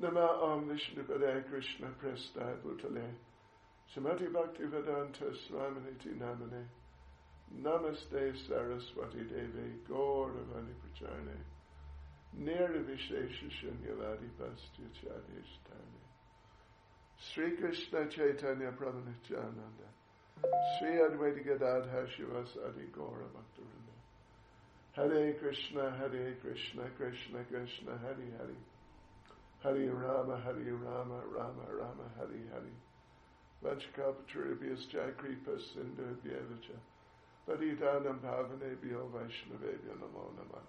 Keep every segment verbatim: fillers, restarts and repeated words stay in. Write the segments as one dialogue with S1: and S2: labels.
S1: Nama Om Vishnu Padaya Krishna Prestaya Bhutale Srimati Bhakti Vedanta Swaminiti Namane Namaste Saraswati Devi Gauravani Pracharne Nirvishesha Shunyavadi Pastya Chadishtane Sri Krishna Chaitanya Prabhu Nityananda Sri Advaita Gadadhar Shivasadi Gaura Bhaktivinoda Hare Krishna Hare Krishna Krishna Krishna Hare Hare Hare Rama Hare Rama Rama Rama Hare Hare Vajkapatribhyas Jakripa Sindhu Bhyevacha Patitanam Pavanebhyo Vaishnavebhyo Namo Namah.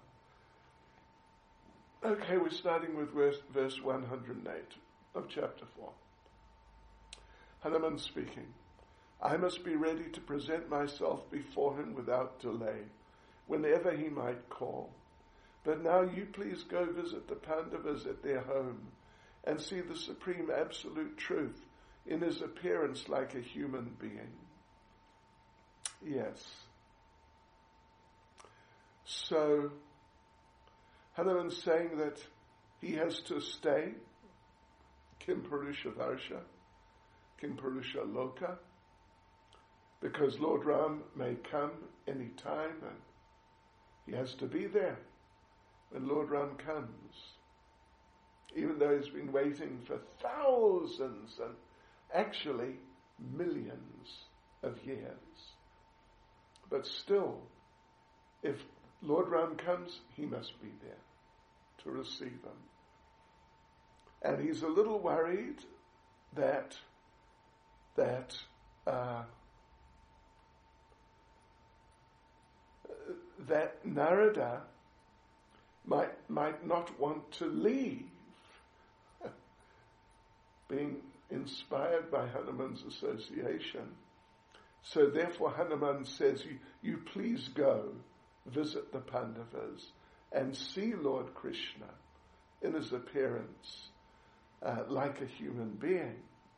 S1: Okay, we're starting with verse, verse one hundred eight of chapter four. Hanuman speaking. I must be ready to present myself before him without delay, whenever he might call. But now you please go visit the Pandavas at their home and see the supreme absolute truth in his appearance like a human being. Yes. So, Hanuman's saying that he has to stay, Kim Purusha Varsha, Kim Purusha Loka, because Lord Ram may come any time and he has to be there when Lord Ram comes. Even though he's been waiting for thousands and actually millions of years. But still, if Lord Ram comes, he must be there to receive him. And he's a little worried that that uh, that Narada might might not want to leave, being inspired by Hanuman's association. So therefore Hanuman says, you, you please go visit the Pandavas and see Lord Krishna in his appearance uh, like a human being.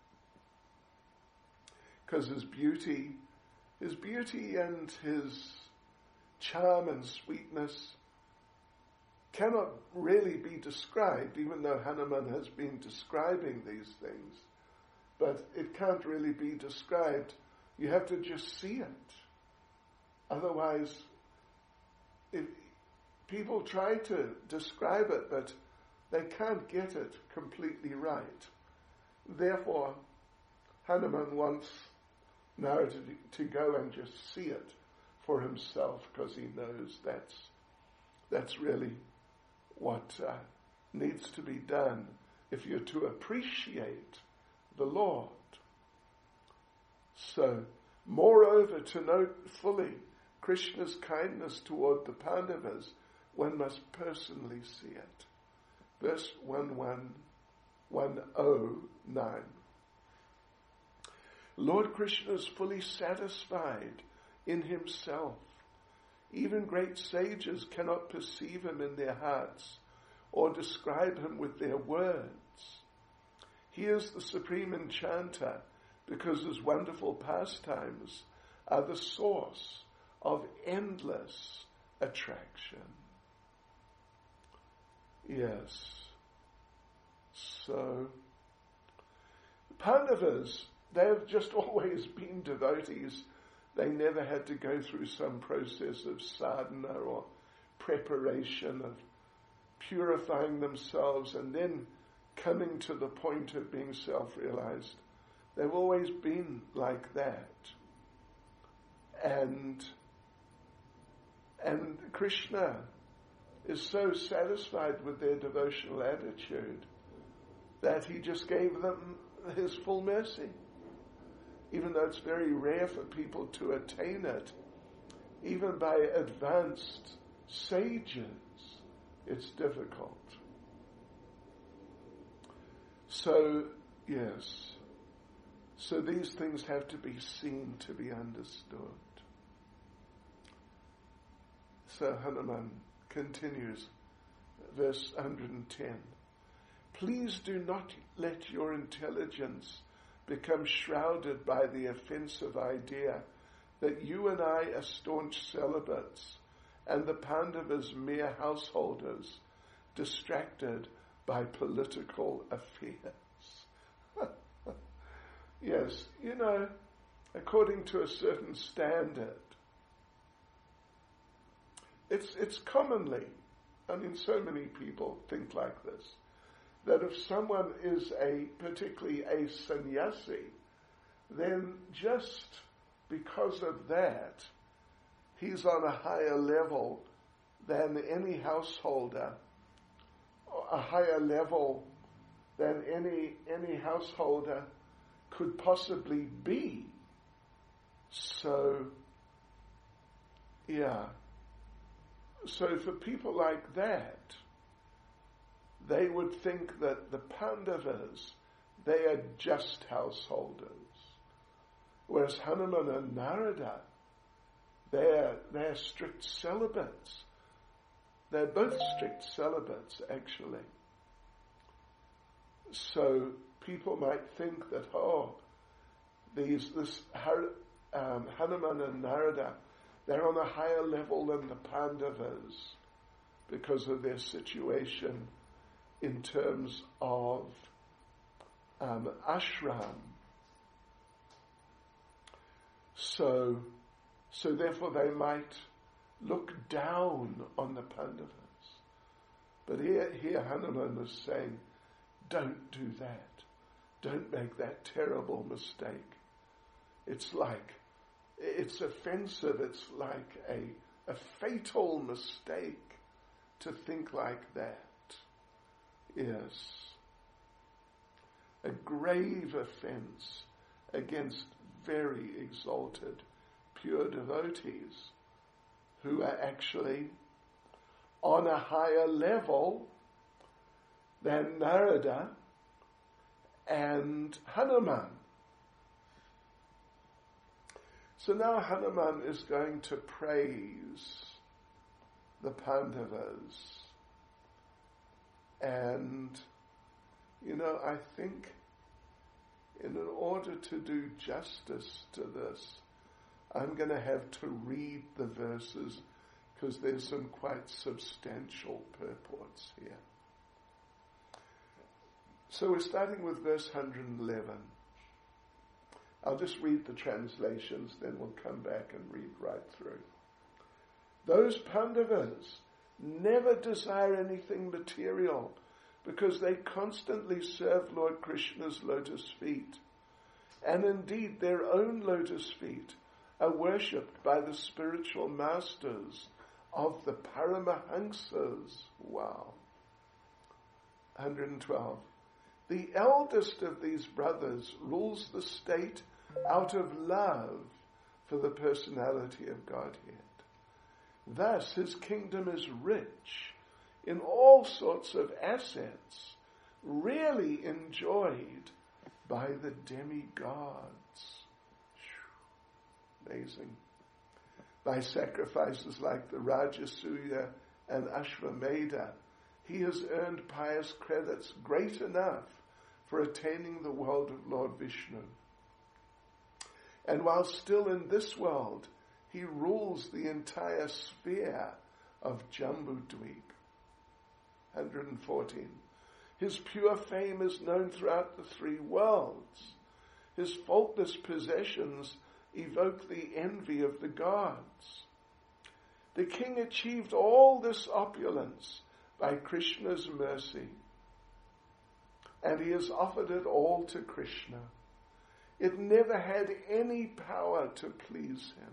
S1: Because his beauty, his beauty and his charm and sweetness cannot really be described, even though Hanuman has been describing these things. But it can't really be described. You have to just see it. Otherwise, if people try to describe it, but they can't get it completely right. Therefore, Hanuman wants Narada to, to go and just see it for himself, because he knows that's that's really what uh, needs to be done if you're to appreciate the Lord. So, moreover, to know fully Krishna's kindness toward the Pandavas, one must personally see it. Verse one one oh nine. Lord Krishna is fully satisfied in himself. Even great sages cannot perceive him in their hearts or describe him with their words. He is the supreme enchanter because his wonderful pastimes are the source of endless attraction. Yes. So, Pandavas, they have just always been devotees. They never had to go through some process of sadhana or preparation of purifying themselves and then coming to the point of being self-realized. They've always been like that. And, and Krishna is so satisfied with their devotional attitude that he just gave them his full mercy. Even though it's very rare for people to attain it, even by advanced sages, it's difficult. So, yes. So these things have to be seen to be understood. So Hanuman continues, verse one hundred ten. Please do not let your intelligence become shrouded by the offensive idea that you and I are staunch celibates and the Pandavas mere householders, distracted by political affairs. Yes, you know, according to a certain standard. It's, it's commonly, I mean, so many people think like this, that if someone is a, particularly a sannyasi, then just because of that, he's on a higher level than any householder, a higher level than any any householder could possibly be. So, yeah. So for people like that, they would think that the Pandavas, they are just householders. Whereas Hanuman and Narada, they're, they're strict celibates. They're both strict celibates, actually. So people might think that, oh, these this um, Hanuman and Narada, they're on a higher level than the Pandavas because of their situation in terms of um, ashram. So, so therefore they might look down on the Pandavas. But here, here Hanuman is saying, don't do that. Don't make that terrible mistake. It's like, it's offensive. It's like a, a fatal mistake to think like that. Yes. A grave offense against very exalted, pure devotees who are actually on a higher level than Narada and Hanuman. So now Hanuman is going to praise the Pandavas. And, you know, I think in order to do justice to this, I'm going to have to read the verses because there's some quite substantial purports here. So we're starting with verse one hundred eleven. I'll just read the translations, then we'll come back and read right through. Those Pandavas never desire anything material because they constantly serve Lord Krishna's lotus feet. And indeed, their own lotus feet are worshipped by the spiritual masters of the Paramahamsas. Wow. one hundred twelve. The eldest of these brothers rules the state out of love for the personality of Godhead. Thus, his kingdom is rich in all sorts of assets, really enjoyed by the demigods. Amazing. By sacrifices like the Rajasuya and Ashvamedha, he has earned pious credits great enough for attaining the world of Lord Vishnu. And while still in this world, he rules the entire sphere of Jambudvip. one hundred fourteen. His pure fame is known throughout the three worlds. His faultless possessions evoke the envy of the gods. The king achieved all this opulence by Krishna's mercy, and he has offered it all to Krishna. It never had any power to please him.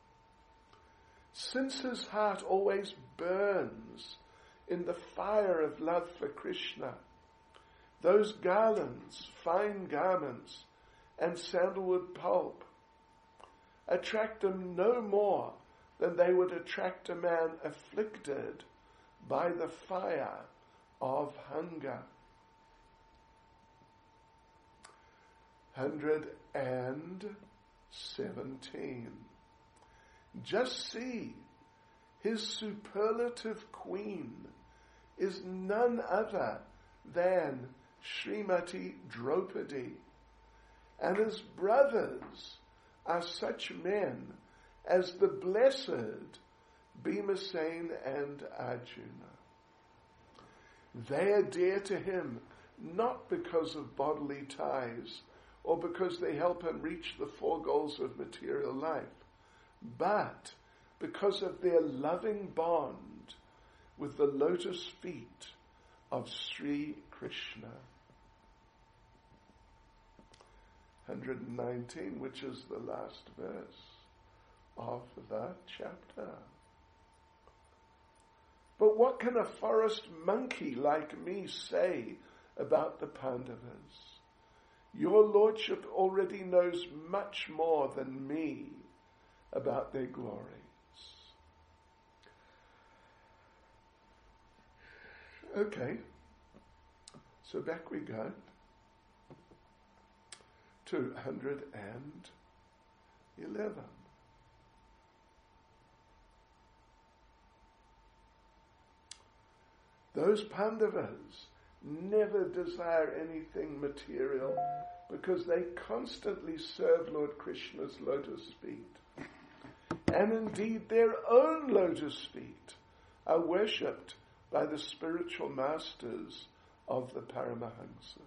S1: Since his heart always burns in the fire of love for Krishna, those garlands, fine garments, and sandalwood pulp attract him no more than they would attract a man afflicted by the fire of hunger. one hundred seventeen. Just see, his superlative queen is none other than Srimati Draupadi, and his brothers are such men as the blessed Bhimasen and Arjuna. They are dear to him not because of bodily ties or because they help him reach the four goals of material life, but because of their loving bond with the lotus feet of Sri Krishna. one nineteen, which is the last verse of the chapter. But what can a forest monkey like me say about the Pandavas? Your lordship already knows much more than me about their glories. Okay, so back we go to one hundred eleven. Those Pandavas never desire anything material because they constantly serve Lord Krishna's lotus feet. And indeed their own lotus feet are worshipped by the spiritual masters of the Paramahamsas.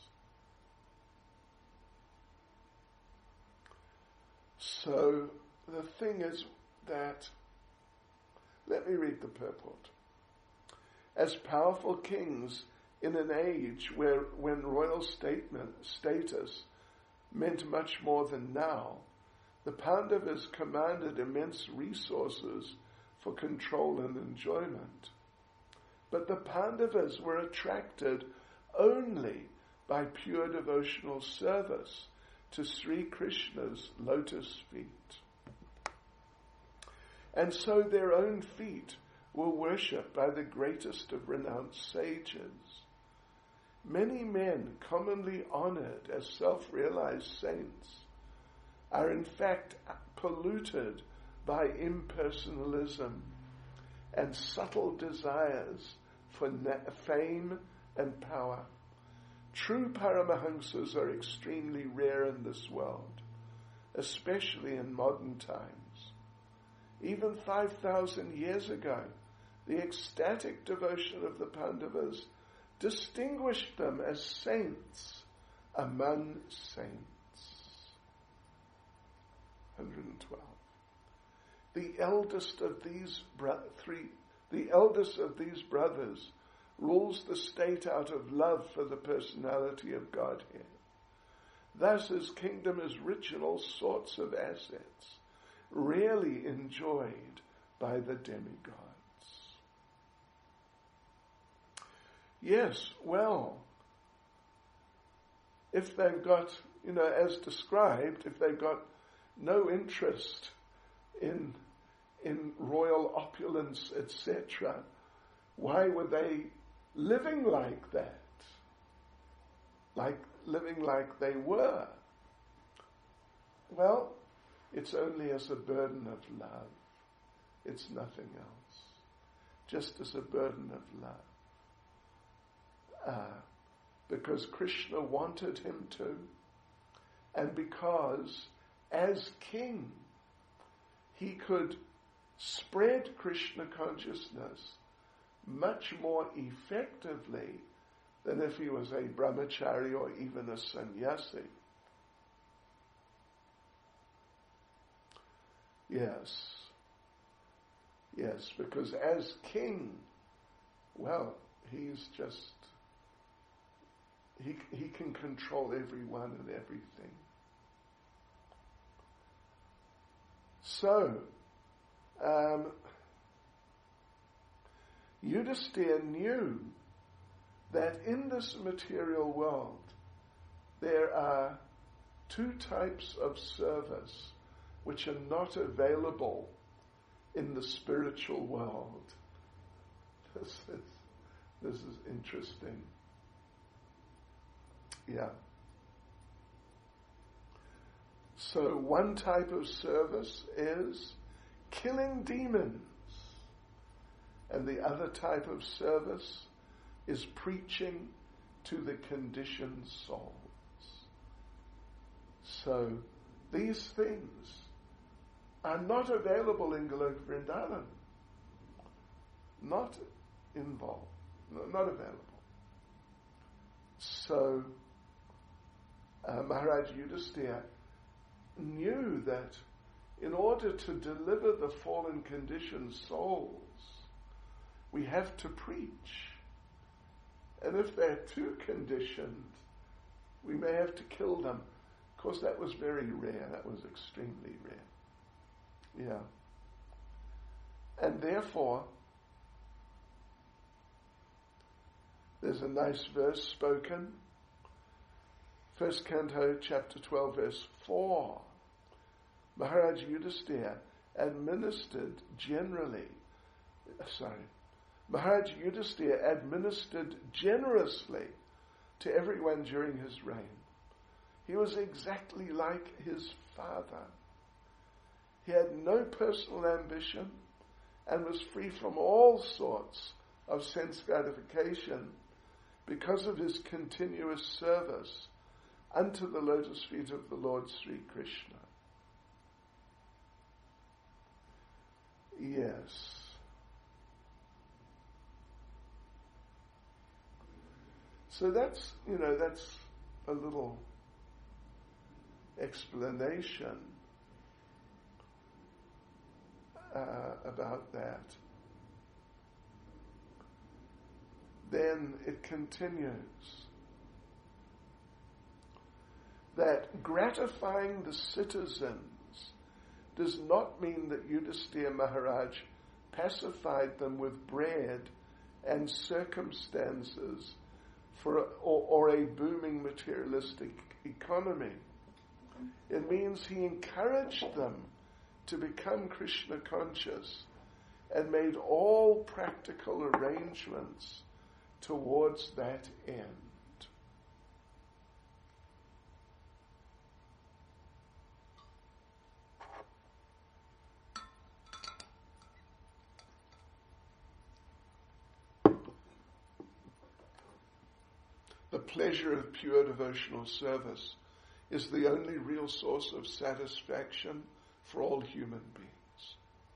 S1: So the thing is that, let me read the purport. As powerful kings in an age where when royal statement, status meant much more than now, the Pandavas commanded immense resources for control and enjoyment. But the Pandavas were attracted only by pure devotional service to Sri Krishna's lotus feet. And so their own feet were worshipped by the greatest of renounced sages. Many men commonly honored as self-realized saints are in fact polluted by impersonalism and subtle desires for na- fame and power. True Paramahamsas are extremely rare in this world, especially in modern times. Even five thousand years ago, the ecstatic devotion of the Pandavas distinguished them as saints among saints. one hundred twelve. The eldest of these bro- three, the eldest of these brothers rules the state out of love for the personality of Godhead. Thus his kingdom is rich in all sorts of assets, rarely enjoyed by the demigods. Yes, well, if they've got, you know, as described, if they've got no interest in in royal opulence, et cetera, why were they living like that? Like living like they were? Well, it's only as a burden of love. It's nothing else. Just as a burden of love. Uh, because Krishna wanted him to, and because as king, he could spread Krishna consciousness much more effectively than if he was a brahmachari or even a sannyasi. Yes. Yes, because as king, well, he's just, he he can control everyone and everything. So, um, Yudhisthira knew that in this material world there are two types of service which are not available in the spiritual world. This is, this is interesting. Yeah. So one type of service is killing demons, and the other type of service is preaching to the conditioned souls. So these things are not available in Goloka Vrindavan, not involved, not available. So uh, Maharaj Yudhisthira knew that in order to deliver the fallen conditioned souls, we have to preach. And if they're too conditioned, we may have to kill them. Of course, that was very rare. That was extremely rare. Yeah. And therefore, there's a nice verse spoken. First Canto, chapter twelve, verse four. Maharaj Yudhisthira administered generally, sorry, Maharaj Yudhisthira administered generously to everyone during his reign. He was exactly like his father. He had no personal ambition and was free from all sorts of sense gratification because of his continuous service unto the lotus feet of the Lord Sri Krishna. Yes. So that's, you know, that's a little explanation uh, about that. Then it continues that gratifying the citizens does not mean that Yudhisthira Maharaj pacified them with bread and circumstances for a, or, or a booming materialistic economy. It means he encouraged them to become Krishna conscious and made all practical arrangements towards that end. The pleasure of pure devotional service is the only real source of satisfaction for all human beings.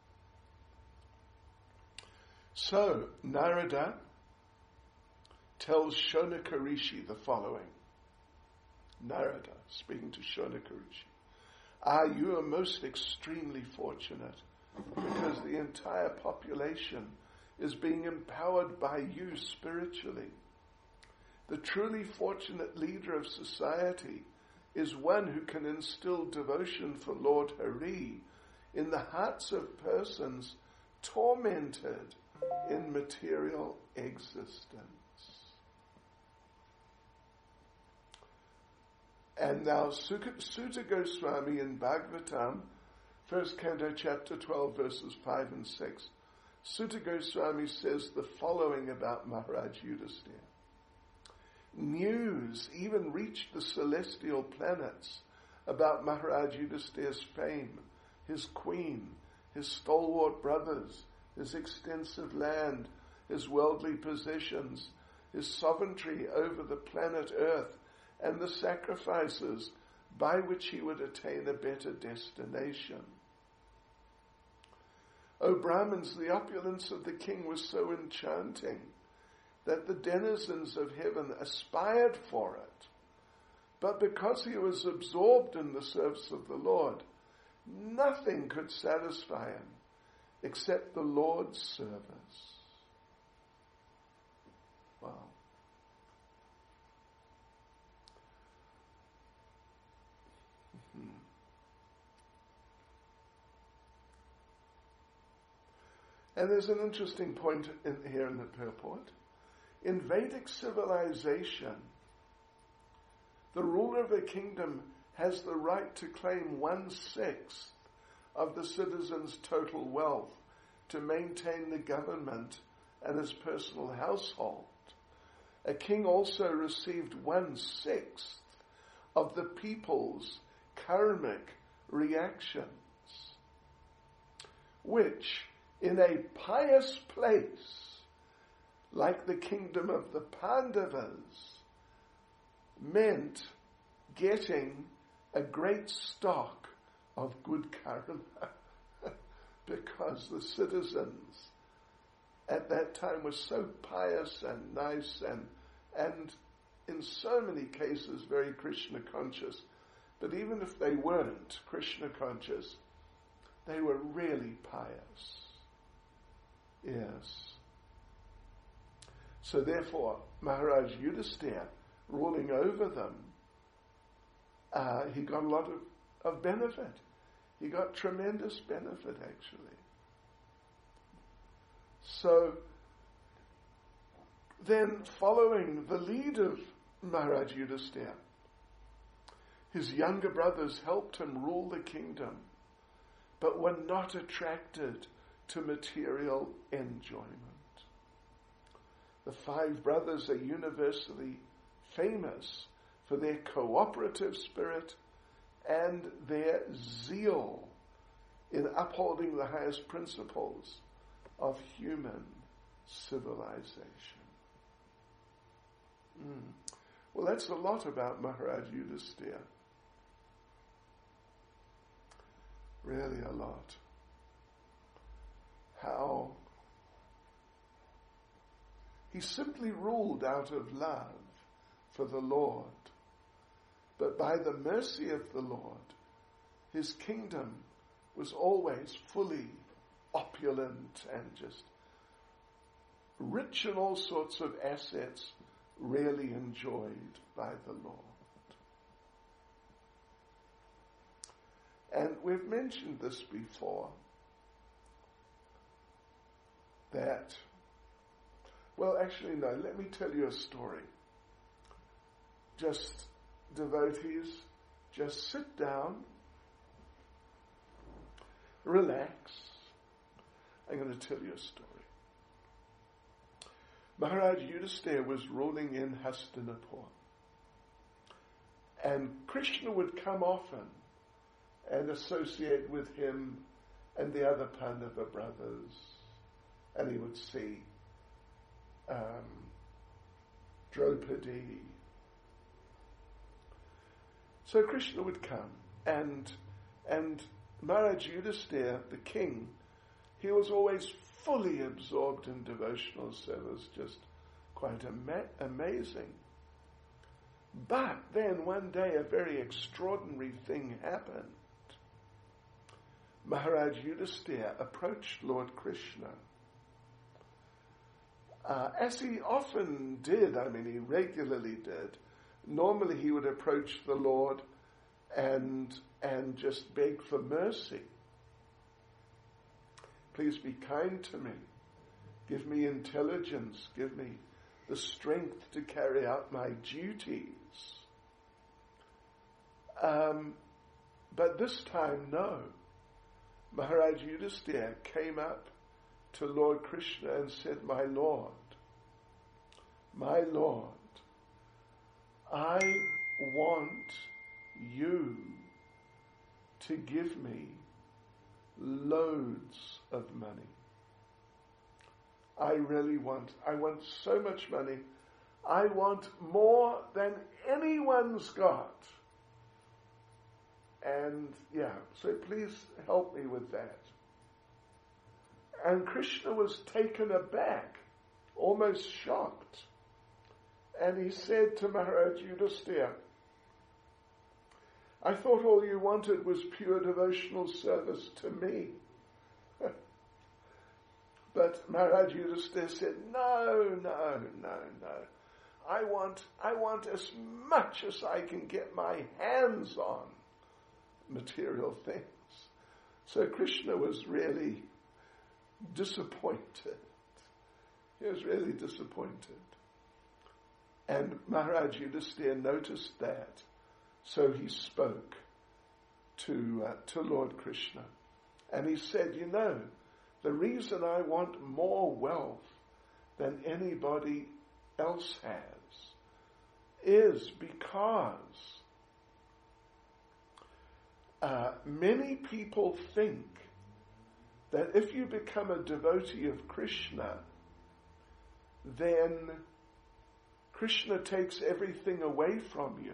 S1: So, Narada tells Shonaka Rishi the following. Narada, speaking to Shonaka Rishi, Ah, you are most extremely fortunate because the entire population is being empowered by you spiritually. The truly fortunate leader of society is one who can instill devotion for Lord Hari in the hearts of persons tormented in material existence. And now Sutta Goswami in Bhagavatam, first canto, chapter twelve, verses five and six, Sutta Goswami says the following about Maharaj Yudhisthira. News even reached the celestial planets about Maharaj Yudhisthira's fame, his queen, his stalwart brothers, his extensive land, his worldly possessions, his sovereignty over the planet Earth, and the sacrifices by which he would attain a better destination. O Brahmins, the opulence of the king was so enchanting that the denizens of heaven aspired for it. But because he was absorbed in the service of the Lord, nothing could satisfy him except the Lord's service. Wow. And there's an interesting point in, here in the purport. In Vedic civilization, the ruler of a kingdom has the right to claim one-sixth of the citizens' total wealth to maintain the government and his personal household. A king also received one-sixth of the people's karmic reactions, which, in a pious place, like the kingdom of the Pandavas, meant getting a great stock of good karma because the citizens at that time were so pious and nice and, and in so many cases very Krishna conscious. But even if they weren't Krishna conscious, they were really pious. Yes. So therefore, Maharaj Yudhisthira, ruling over them, uh, he got a lot of, of benefit. He got tremendous benefit, actually. So, then following the lead of Maharaj Yudhisthira, his younger brothers helped him rule the kingdom, but were not attracted to material enjoyment. The five brothers are universally famous for their cooperative spirit and their zeal in upholding the highest principles of human civilization. Mm. Well, that's a lot about Maharaj Yudhisthira. Really a lot. How he simply ruled out of love for the Lord. But by the mercy of the Lord, his kingdom was always fully opulent and just rich in all sorts of assets, really enjoyed by the Lord. And we've mentioned this before, that, well, actually, no, let me tell you a story. Just, devotees, just sit down, relax. I'm going to tell you a story. Maharaj Yudhisthira was ruling in Hastinapur, and Krishna would come often and associate with him and the other Pandava brothers, and he would see um, Draupadi. So Krishna would come, and and Maharaj Yudhisthira, the king, he was always fully absorbed in devotional service, just quite ama- amazing. But then one day a very extraordinary thing happened. Maharaj Yudhisthira approached Lord Krishna, uh, as he often did. I mean, he regularly did. Normally he would approach the Lord and and just beg for mercy. Please be kind to me. Give me intelligence. Give me the strength to carry out my duties. Um, but this time, no. Maharaj Yudhisthira came up to Lord Krishna and said, "My Lord, my Lord, I want you to give me loads of money. I really want, I want so much money. I want more than anyone's got. And yeah, so please help me with that." And Krishna was taken aback, almost shocked. And he said to Maharaj Yudhisthira, "I thought all you wanted was pure devotional service to me." But Maharaj Yudhisthira said, no, no, no, no. I want, I want as much as I can get my hands on material things. So Krishna was really disappointed. He was really disappointed. And Maharaj Yudhisthira noticed that. So he spoke to uh, to Lord Krishna. And he said, you know, the reason I want more wealth than anybody else has is because uh, many people think that if you become a devotee of Krishna, then Krishna takes everything away from you.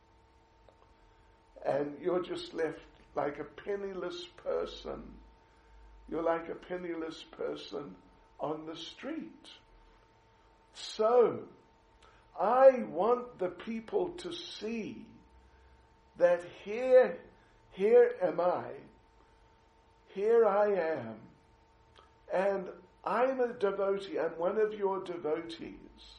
S1: And you're just left like a penniless person. You're like a penniless person on the street. So, I want the people to see that here, here am I, here I am, and I'm a devotee, I'm one of your devotees,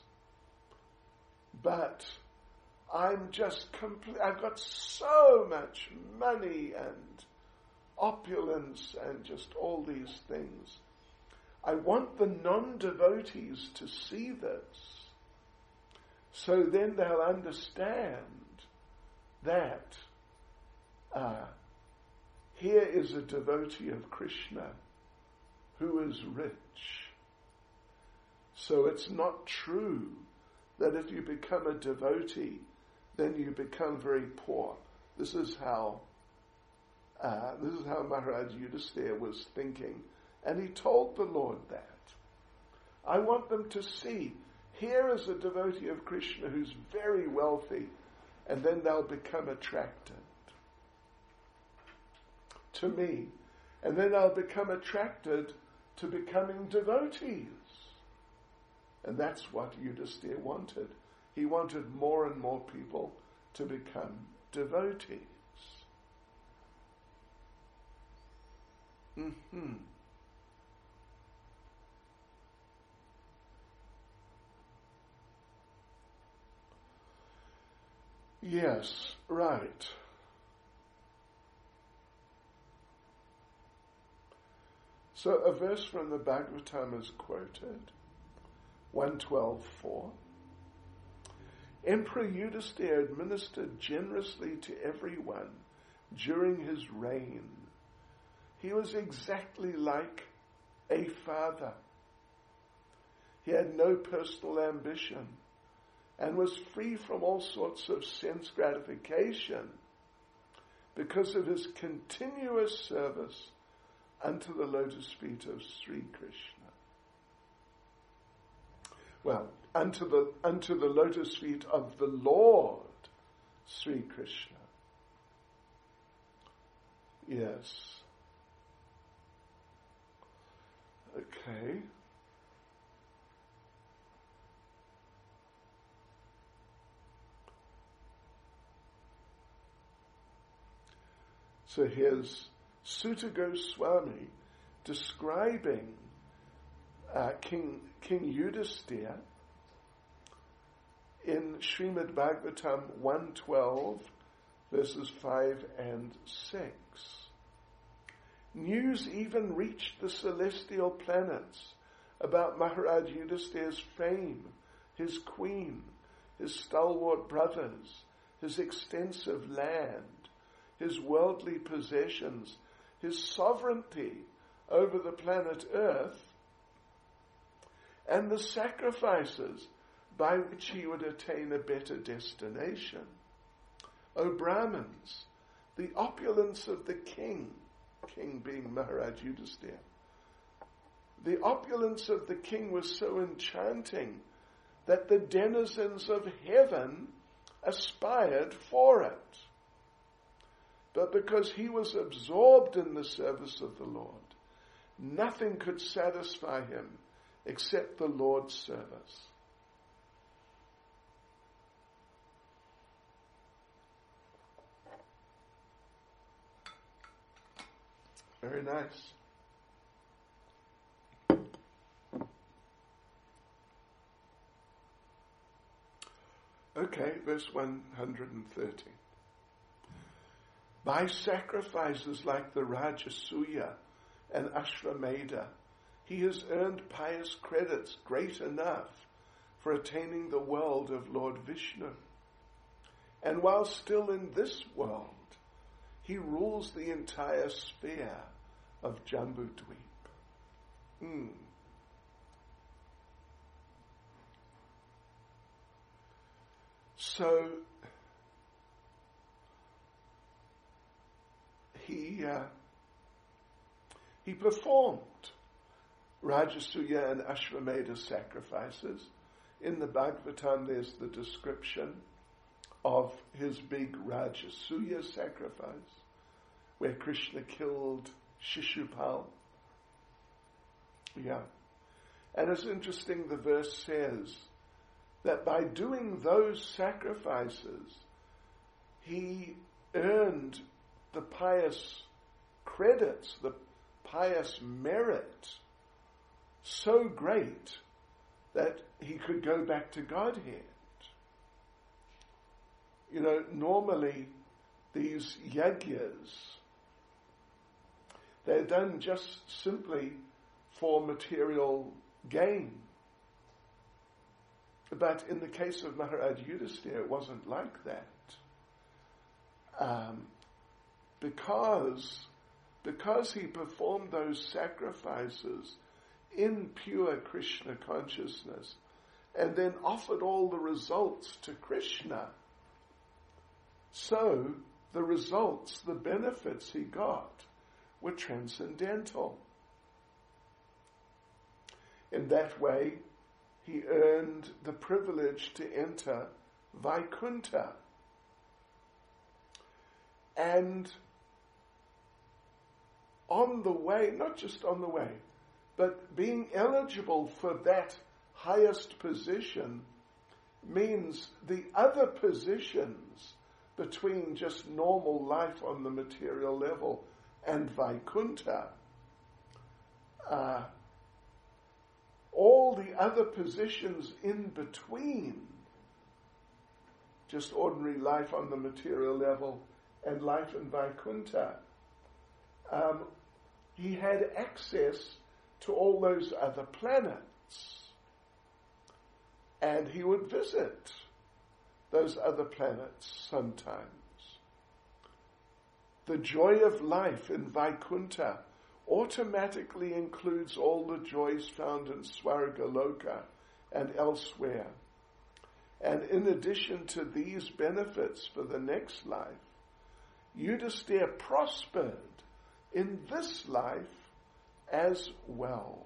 S1: but I'm just complete, I've got so much money and opulence and just all these things. I want the non-devotees to see this, so then they'll understand that uh, here is a devotee of Krishna who is rich. So it's not true that if you become a devotee, then you become very poor. This is how uh, this is how Maharaj Yudhisthira was thinking, and he told the Lord that. I want them to see, here is a devotee of Krishna who's very wealthy, and then they'll become attracted to me, and then I'll become attracted to becoming devotees. And that's what Yudhisthira wanted. He wanted more and more people to become devotees. Mm-hmm. Yes, right. So a verse from the Bhagavatam is quoted, one twelve four. Emperor Yudhisthira administered generously to everyone during his reign. He was exactly like a father. He had no personal ambition and was free from all sorts of sense gratification because of his continuous service unto the lotus feet of Sri Krishna. Well, unto the unto the lotus feet of the Lord Sri Krishna. Yes. Okay. So here's Suta Goswami describing uh, King King Yudhisthira in Srimad Bhagavatam one twelve, verses five and six. News even reached the celestial planets about Maharaj Yudhisthira's fame, his queen, his stalwart brothers, his extensive land, his worldly possessions, his sovereignty over the planet Earth, and the sacrifices by which he would attain a better destination. O Brahmins, the opulence of the king, king being Maharaj Yudhisthira, the opulence of the king was so enchanting that the denizens of heaven aspired for it. But because he was absorbed in the service of the Lord, nothing could satisfy him except the Lord's service. Very nice. Okay, verse one hundred thirty. By sacrifices like the Rajasuya and Ashvamedha, he has earned pious credits great enough for attaining the world of Lord Vishnu. And while still in this world, he rules the entire sphere of Jambudweep. Hmm. So, he uh, he performed Rajasuya and Ashvamedha sacrifices. In the Bhagavatam there's the description of his big Rajasuya sacrifice, where Krishna killed Shishupal. Yeah. And it's interesting, the verse says that by doing those sacrifices, he earned the pious credits, the pious merit, so great that he could go back to Godhead. You know, normally these yagyas, they're done just simply for material gain. But in the case of Maharaj Yudhisthira, it wasn't like that. Um, because, because he performed those sacrifices in pure Krishna consciousness and then offered all the results to Krishna, so the results, the benefits he got, were transcendental. In that way, he earned the privilege to enter Vaikuntha. And on the way, not just on the way, but being eligible for that highest position means the other positions between just normal life on the material level and Vaikuntha, uh, all the other positions in between just ordinary life on the material level and life in Vaikuntha, um, he had access to all those other planets. And he would visit those other planets sometimes. The joy of life in Vaikuntha automatically includes all the joys found in Svargaloka and elsewhere. And in addition to these benefits for the next life, Yudhisthira prospered in this life as well.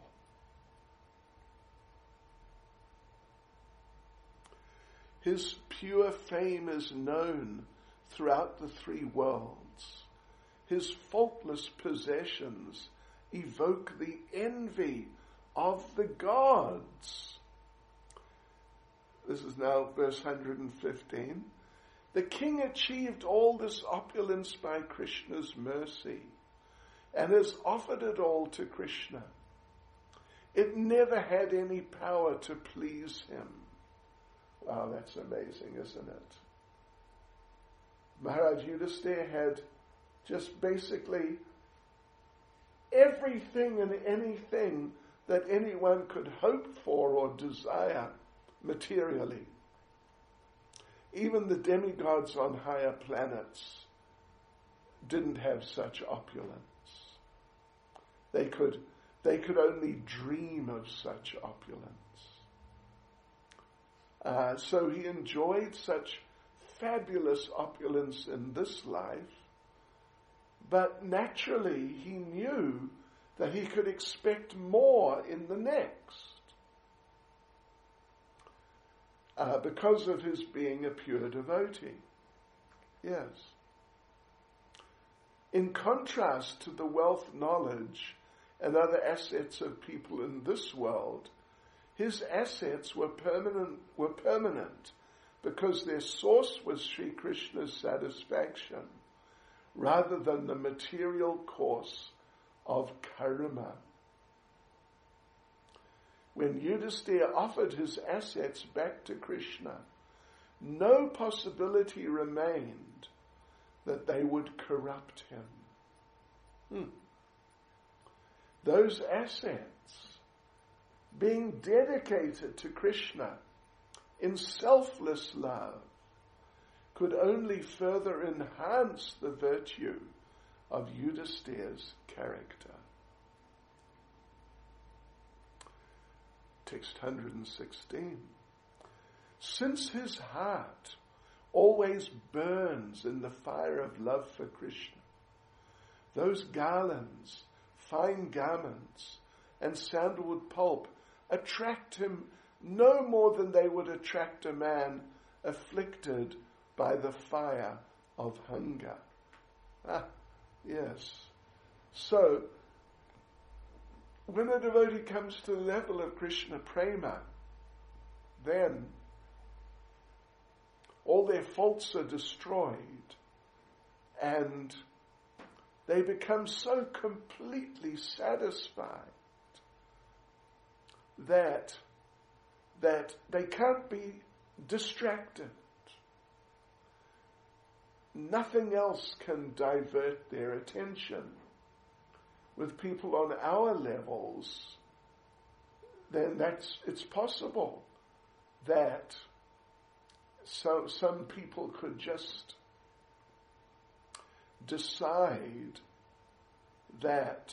S1: His pure fame is known throughout the three worlds. His faultless possessions evoke the envy of the gods. This is now verse one hundred fifteen. The king achieved all this opulence by Krishna's mercy and has offered it all to Krishna. It never had any power to please him. Wow, that's amazing, isn't it? Maharaj Yudhisthira had just basically everything and anything that anyone could hope for or desire materially. Even the demigods on higher planets didn't have such opulence. They could, they could only dream of such opulence. Uh, so he enjoyed such fabulous opulence in this life, but naturally he knew that he could expect more in the next, uh, because of his being a pure devotee. Yes. In contrast to the wealth, knowledge, and other assets of people in this world, his assets were permanent, were permanent because their source was Sri Krishna's satisfaction rather than the material course of karma. When Yudhisthira offered his assets back to Krishna, no possibility remained that they would corrupt him. Hmm. Those assets, being dedicated to Krishna in selfless love, could only further enhance the virtue of Yudhisthira's character. Text one hundred sixteen. Since his heart always burns in the fire of love for Krishna, those garlands, fine garments, and sandalwood pulp attract him no more than they would attract a man afflicted by the fire of hunger. Ah, yes. So, when a devotee comes to the level of Krishna Prema, then all their faults are destroyed and they become so completely satisfied that, that they can't be distracted. Nothing else can divert their attention. With people on our levels, then that's, it's possible that so, some people could just decide that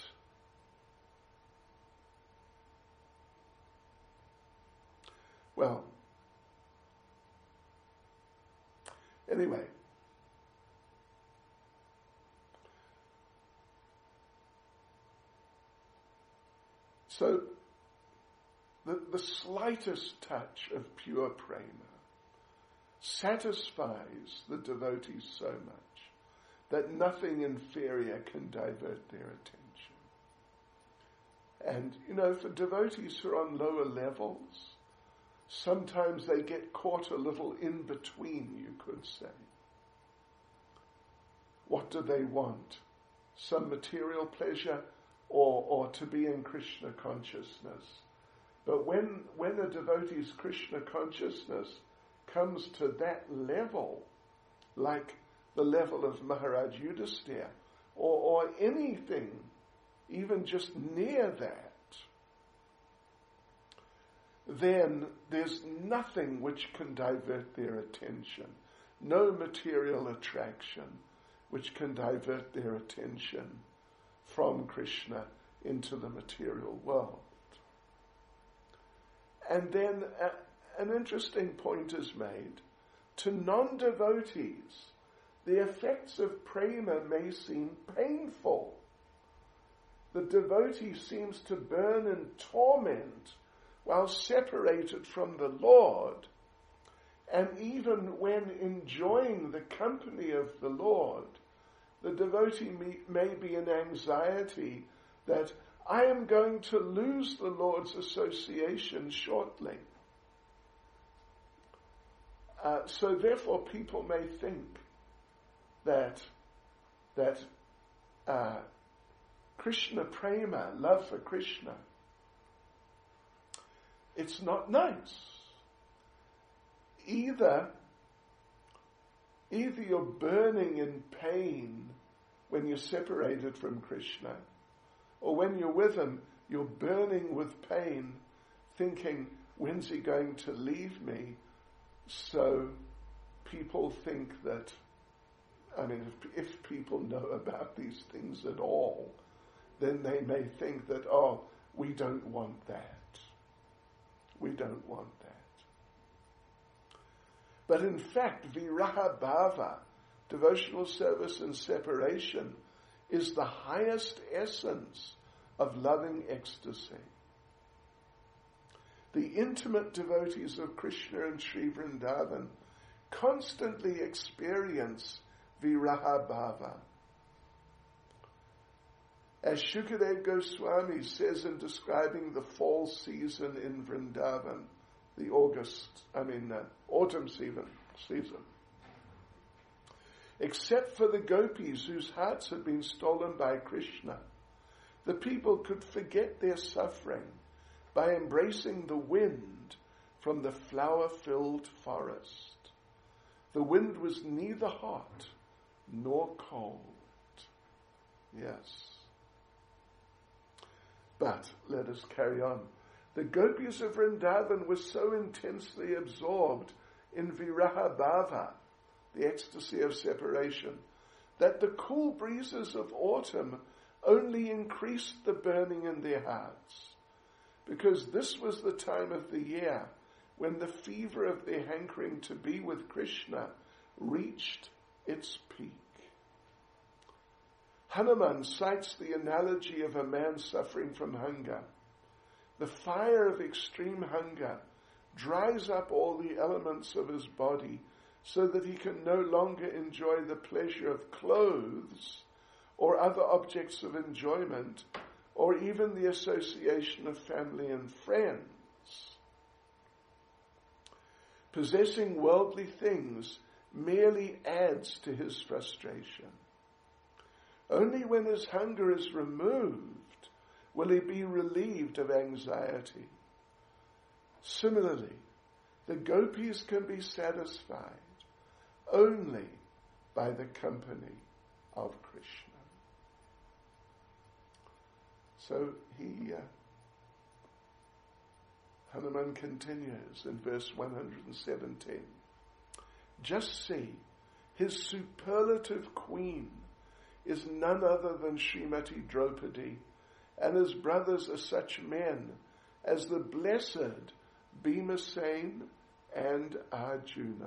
S1: well, anyway, so the, the slightest touch of pure prema satisfies the devotees so much that nothing inferior can divert their attention. And, you know, for devotees who are on lower levels, sometimes they get caught a little in between, you could say. What do they want? Some material pleasure or, or to be in Krishna consciousness? But when, when a devotee's Krishna consciousness comes to that level, like the level of Maharaj Yudhisthira, or, or anything, even just near that, then there's nothing which can divert their attention. No material attraction which can divert their attention from Krishna into the material world. And then a, an interesting point is made. To non-devotees, the effects of prema may seem painful. The devotee seems to burn in torment while separated from the Lord, and even when enjoying the company of the Lord, the devotee may, may be in anxiety that I am going to lose the Lord's association shortly. Uh, so therefore people may think that that uh, Krishna prema, love for Krishna, it's not nice. Either, either you're burning in pain when you're separated from Krishna, or when you're with him, you're burning with pain, thinking, when's he going to leave me? So people think that, I mean, if, if people know about these things at all, then they may think that, oh, we don't want that. We don't want that. But in fact, viraha bhava, devotional service and separation, is the highest essence of loving ecstasy. The intimate devotees of Krishna and Sri Vrindavan constantly experience viraha bhava. As Shukadev Goswami says in describing the fall season in Vrindavan, the August, I mean, uh, autumn season, season, except for the gopis whose hearts had been stolen by Krishna, the people could forget their suffering by embracing the wind from the flower-filled forest. The wind was neither hot nor cold. Yes. But let us carry on. The gopis of Vrindavan were so intensely absorbed in viraha bhava, the ecstasy of separation, that the cool breezes of autumn only increased the burning in their hearts, because this was the time of the year when the fever of their hankering to be with Krishna reached its peak. Hanuman cites the analogy of a man suffering from hunger. The fire of extreme hunger dries up all the elements of his body so that he can no longer enjoy the pleasure of clothes or other objects of enjoyment or even the association of family and friends. Possessing worldly things merely adds to his frustration. Only when his hunger is removed will he be relieved of anxiety. Similarly, the gopis can be satisfied only by the company of Krishna. So he, uh, Hanuman continues in verse one hundred seventeen. Just see, his superlative queen is none other than Srimati Draupadi, and his brothers are such men as the blessed Bhimasen and Arjuna.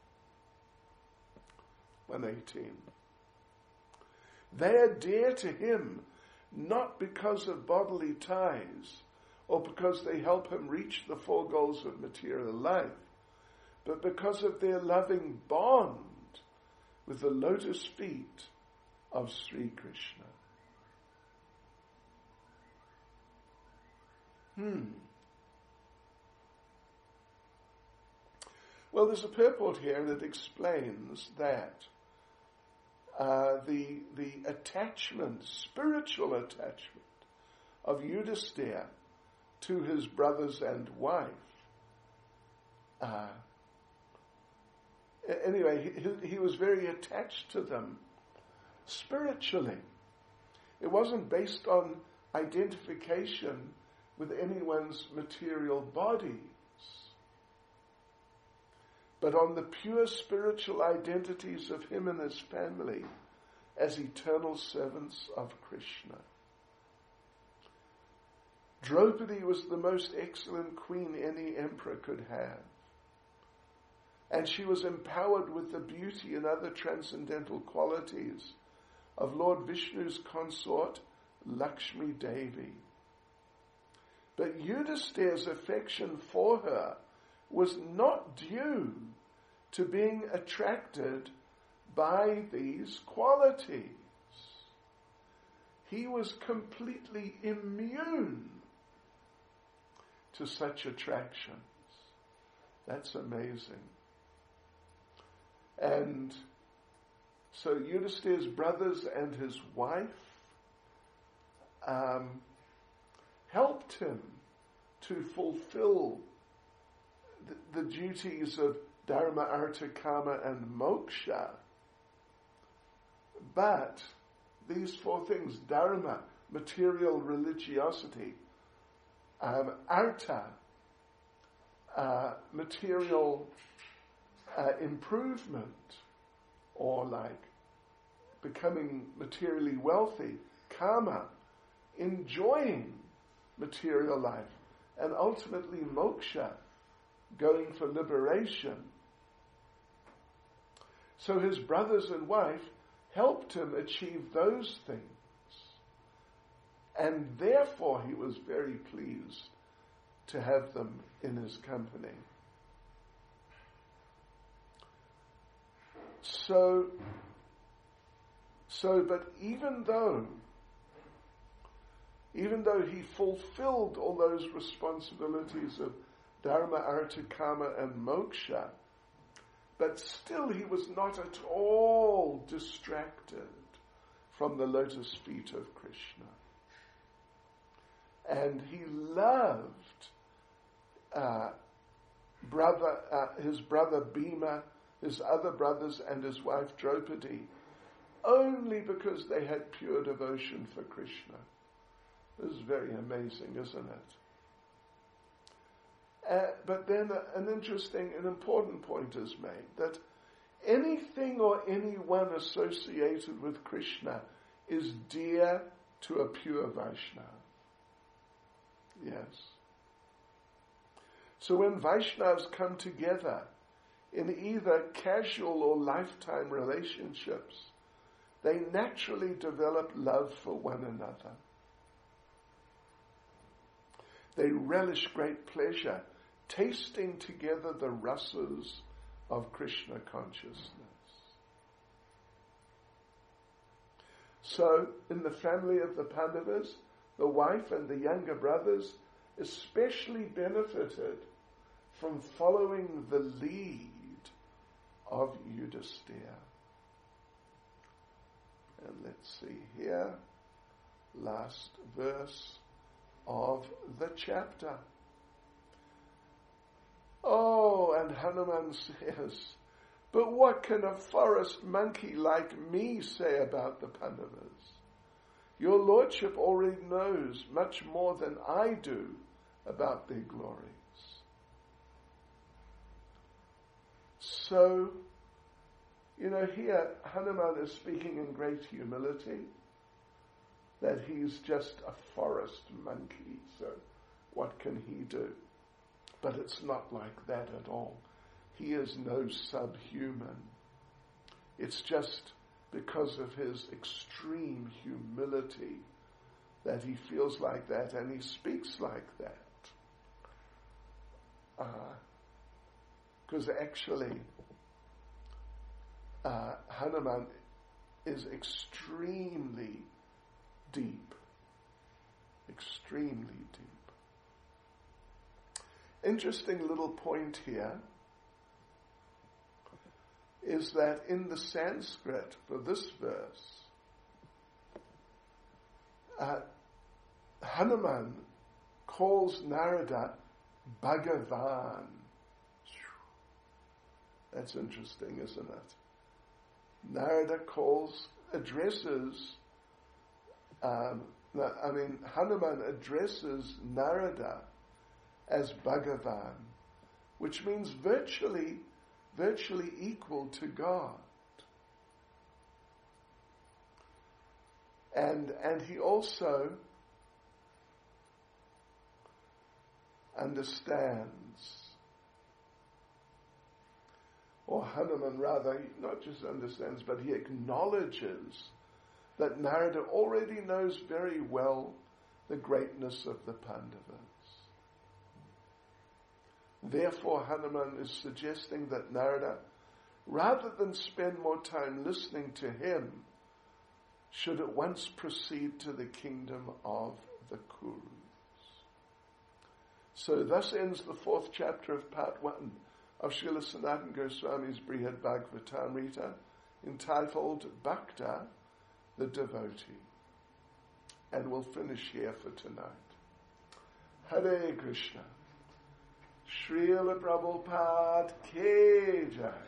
S1: one eighteen. They are dear to him not because of bodily ties or because they help him reach the four goals of material life, but because of their loving bond with the lotus feet of Sri Krishna. Hmm. Well, there's a purport here that explains that uh, the the attachment, spiritual attachment of Yudhisthira to his brothers and wife. Uh, anyway, he, he was very attached to them spiritually. It wasn't based on identification with anyone's material bodies, but on the pure spiritual identities of him and his family as eternal servants of Krishna. Draupadi was the most excellent queen any emperor could have, and she was empowered with the beauty and other transcendental qualities of Lord Vishnu's consort, Lakshmi Devi. But Yudhisthira's affection for her was not due to being attracted by these qualities. He was completely immune to such attractions. That's amazing. And so Yudhisthira's brothers and his wife um, helped him to fulfill the, the duties of Dharma, Artha, Kama, and Moksha. But these four things, Dharma, material religiosity, um, Artha, uh, material uh, improvement, or like becoming materially wealthy, Kama, enjoying material life, and ultimately Moksha, going for liberation. So his brothers and wife helped him achieve those things, and therefore he was very pleased to have them in his company. So, so, but even though, even though he fulfilled all those responsibilities of Dharma, Artha, Kama, and Moksha, but still he was not at all distracted from the lotus feet of Krishna. And he loved uh, brother, uh, his brother Bhima, his other brothers, and his wife Draupadi, only because they had pure devotion for Krishna. This is very amazing, isn't it? Uh, but then uh, an interesting and important point is made, that anything or anyone associated with Krishna is dear to a pure Vaishnava. Yes. So when Vaishnavas come together in either casual or lifetime relationships, they naturally develop love for one another. They relish great pleasure tasting together the rasas of Krishna consciousness. So, in the family of the Pandavas, the wife and the younger brothers especially benefited from following the lead of Yudhisthira. And let's see here, last verse of the chapter. Oh, and Hanuman says, but what can a forest monkey like me say about the Pandavas? Your lordship already knows much more than I do about their glories. So, you know, here Hanuman is speaking in great humility, that he's just a forest monkey, so what can he do? But it's not like that at all. He is no subhuman. It's just because of his extreme humility that he feels like that and he speaks like that. Because uh, actually, uh, Hanuman is extremely deep. Extremely deep. Interesting little point here is that in the Sanskrit for this verse, uh, Hanuman calls Narada Bhagavan. That's interesting, isn't it? Narada calls, addresses, um, I mean, Hanuman addresses Narada as Bhagavan, which means virtually virtually equal to God. And and he also understands, or Hanuman rather, not just understands, but he acknowledges that Narada already knows very well the greatness of the Pandavas. Therefore, Hanuman is suggesting that Narada, rather than spend more time listening to him, should at once proceed to the kingdom of the Kurus. So thus ends the fourth chapter of part one of Srila Sanatana Goswami's Brihad Bhagavatamrita, entitled Bhakta, the Devotee. And we'll finish here for tonight. Hare Krishna. Srila Prabhupada Ki Jai.